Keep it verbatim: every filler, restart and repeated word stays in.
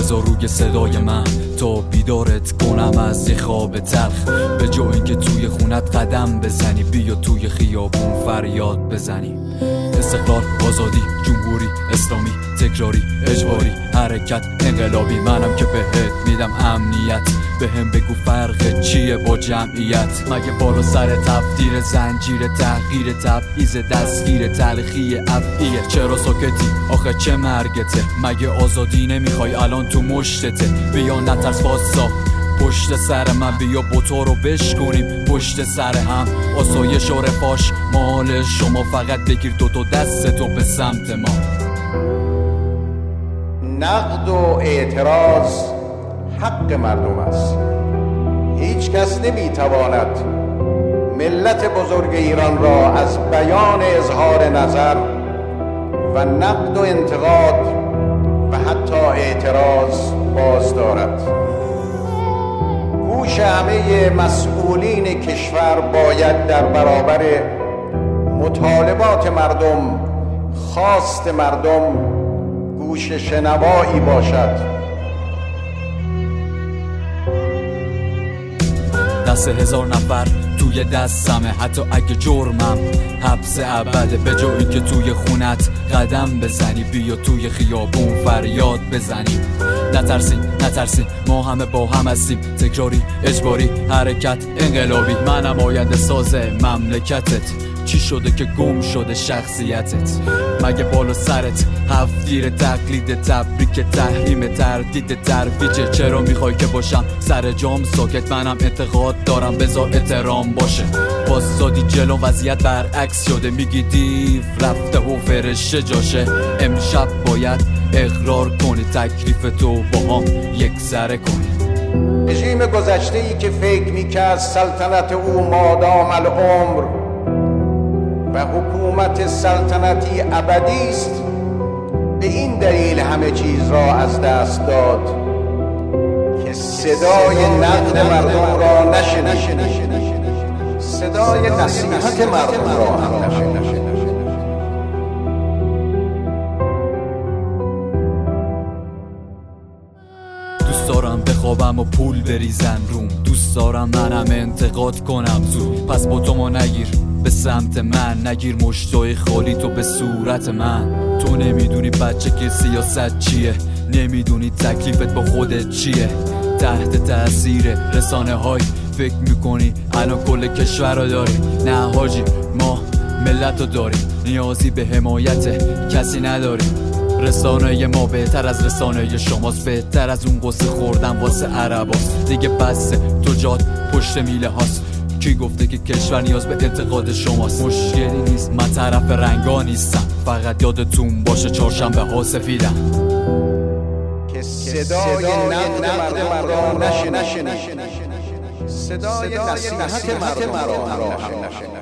بذار روی صدای من تا بیدارت کنم از یه خواب تلخ. به جای اینکه توی خونت قدم بزنی بیا توی خیابون فریاد بزنی. استقلال، آزادی، جمهوری، اسلامی، تکراری، اجباری، حرکت، انقلابی. منم که بهت میدم امنیت، به هم بگو فرق چیه با جمعیت. مگه بالا سر تفدیر زنجیر تحقیر تبعیض دستگیر تلخی افعیه؟ چرا ساکتی؟ آخه چه مرگته؟ مگه آزادی نمیخوای الان تو مشتته؟ بیا نترس واسا پشت سر من، بیا بوتو رو بشکنیم پشت سر هم. آسایش و رفاش مال شما، فقط بگیر دو تا دستتو به سمت ما. نقد و اعتراض حق مردم است. هیچ کس نمیتواند ملت بزرگ ایران را از بیان اظهار نظر و نقد و انتقاد و حتی اعتراض باز دارد. گوش همه مسئولین کشور باید در برابر مطالبات مردم، خواست مردم، گوش شنوایی باشد. دست هزار نفر توی دستمه، حتی اگه جرمم حبس ابده. به جای اینکه توی خونت قدم بزنی بیا توی خیابون فریاد بزنی. نترسین نترسین ما همه با هم هستیم، تکراری، اجباری، حرکت، انقلابی. منم آینده ساز مملکتت. چی شده که گم شده شخصیتت؟ مگه بالا سرت هفتگیر تقلید تبریک تحریم تردید ترویجه؟ چرا میخوای که باشم سر جام ساکت؟ منم اعتقاد دارم بذار احترام باشه. واسادی جلو وضعیت برعکس شده، میگی دیو رفته و فرشه جاشه. امشب باید اقرار کنی تکلیف تو با هم یک سره کنی. رژیم گذشته ای که فکر میکرد سلطنت او مادام العمر و حکومت سلطنتی ابدی است، به این دلیل همه چیز را از دست داد که صدای نقد مردم را نشنید، صدای نصیحت مردم را هم نشنید. دوست دارم بخوابم و پول بریزن روم، دوست دارم منم انتقاد کنم زود. پس با تو ما نگیر به سمت من، نگیر مشتای خالی تو به صورت من. تو نمیدونی بچه که سیاست چیه، نمیدونی تکلیفت با خودت چیه. تحت تاثیر رسانه های فکر میکنی الان کل کشور رو داری. نه حاجی ما ملت رو داریم، نیازی به حمایت کسی نداریم. رسانه ما بهتر از رسانه شماست، بهتر از اون قصه خوردن واسه عرباست. دیگه بسه تو جات پشت میله هاست. کی گفته که کشور نیاز به انتقاد شماست؟ مشکلی نیست من طرف رنگا نیستم، فقط یادتون باشه چهارشنبه ها سفیدم. که صدای نقد مردم را نشنید، صدای نصیحت مردم را هم نشنید.